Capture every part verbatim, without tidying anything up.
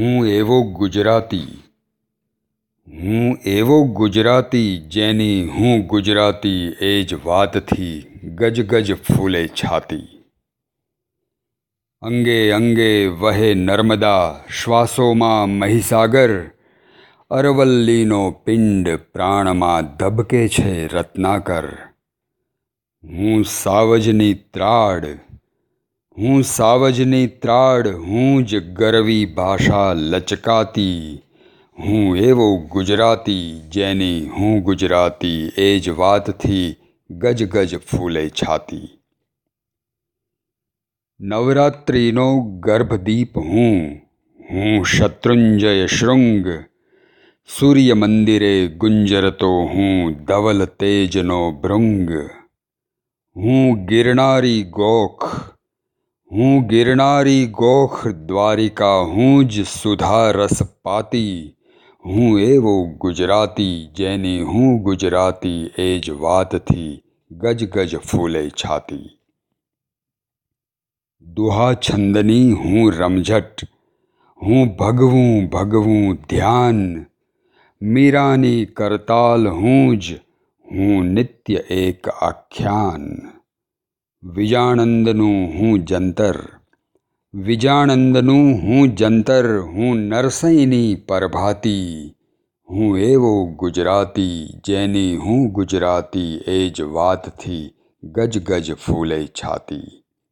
હું એવો ગુજરાતી હું એવો ગુજરાતી જેની હું ગુજરાતી એ જ વાતથી ગજ ગજ ફૂલે છાતી. અંગે અંગે વહે નર્મદા, શ્વાસોમાં મહીસાગર, અરવલ્લીનો પિંડ પ્રાણમાં ધબકે છે રત્નાકર. હું સાવજની ત્રાડ હું સાવજની ત્રાડ હું જ ગરવી ભાષા લચકાતી. હું એવો ગુજરાતી જેની હું ગુજરાતી એ જ વાતથી ગજ ગજ ફૂલે છાતી. નવરાત્રિનો ગર્ભદીપ હું હું શત્રુંજય શૃંગ, સૂર્ય મંદિરે ગુંજરતો હું ધવલ તેજનો ભૃંગ. હું ગિરનારી ગોખ હું ગિરનારી ગોખ દ્વારિકા હું જ સુધા રસ પાતી. હું એવો ગુજરાતી જેની હું ગુજરાતી એ જ વાતથી ગજ ગજ ફૂલે છાતી. દુહા છંદની હું રમઝટ, હું ભગવું ભગવું ધ્યાન, મીરાની કરતાલ હું જ હું નિત્ય એક આખ્યાન. વિજાણંદનું હું જંતર વિજાણંદનું હું જંતર હું નરસૈની પરભાતી. હું એવો ગુજરાતી જેની હું ગુજરાતી એ જ વાતથી ગજ ગજ ફૂલે છાતી.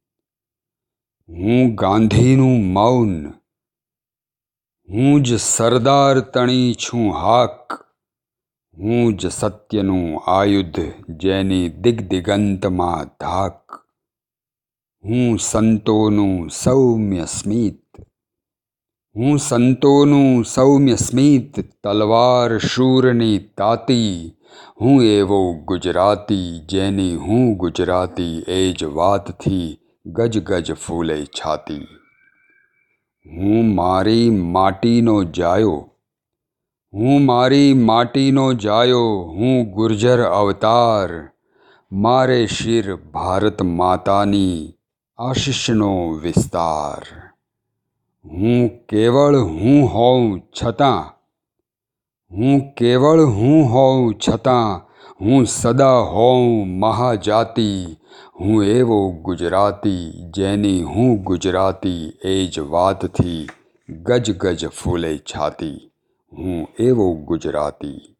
હું ગાંધીનું મૌન હું જ સરદાર તણી છું હાક. હું જ સત્યનું આયુધ જેની દિગ્દિગંતમાં ધાક. હું સંતોનું સૌમ્ય સ્મિત હું સંતોનું સૌમ્ય સ્મિત, તલવાર શૂરની તાતી. હું એવો ગુજરાતી જેની હું ગુજરાતી એ જ વાતથી ગજ ગજ ફૂલે છાતી. હું મારી માટીનો જાયો હું મારી માટીનો જાયો હું ગુર્જર અવતાર. મારે શિર ભારત માતાની આશિષનો વિસ્તાર. હું કેવળ હું હોઉં છતાં હું કેવળ હું હોઉં છતાં હું સદા હોઉં મહાજાતિ. હું એવો ગુજરાતી જેની હું ગુજરાતી એ જ વાતથી ગજ ગજ ફૂલે છાતી. હું એવો ગુજરાતી